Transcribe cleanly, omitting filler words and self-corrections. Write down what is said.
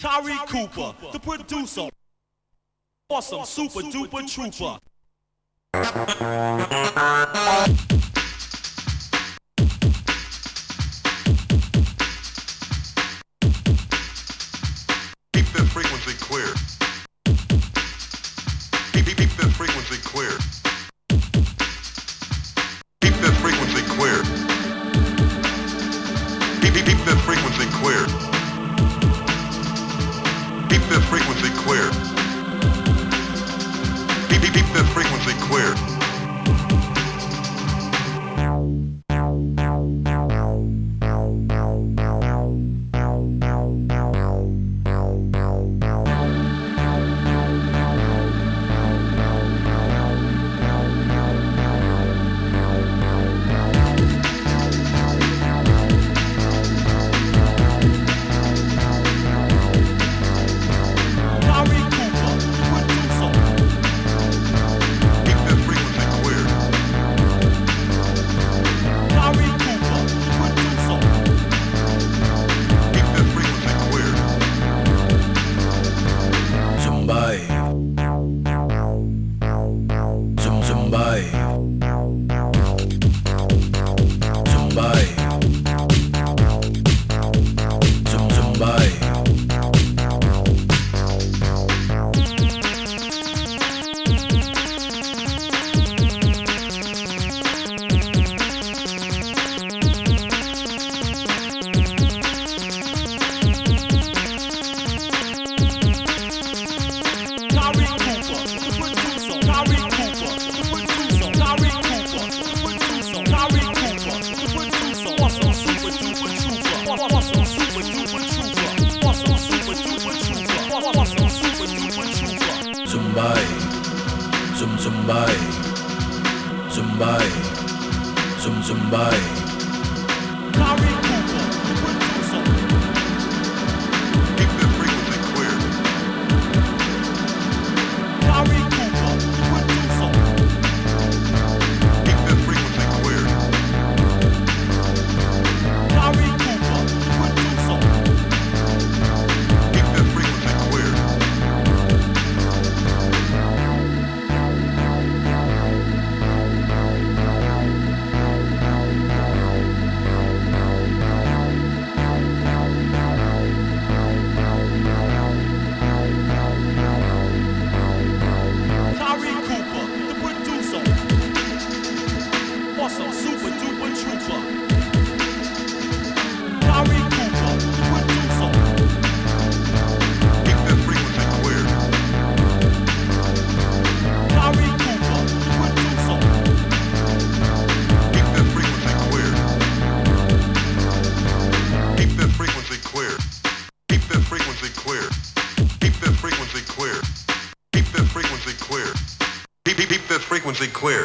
Tyree Cooper, the producer. Awesome, super duper trooper. Keep this frequency clear. Keep this frequency clear. Keep this frequency clear. Keep this frequency clear. Keep this frequency clear. Keep this frequency clear. Keep this frequency clear.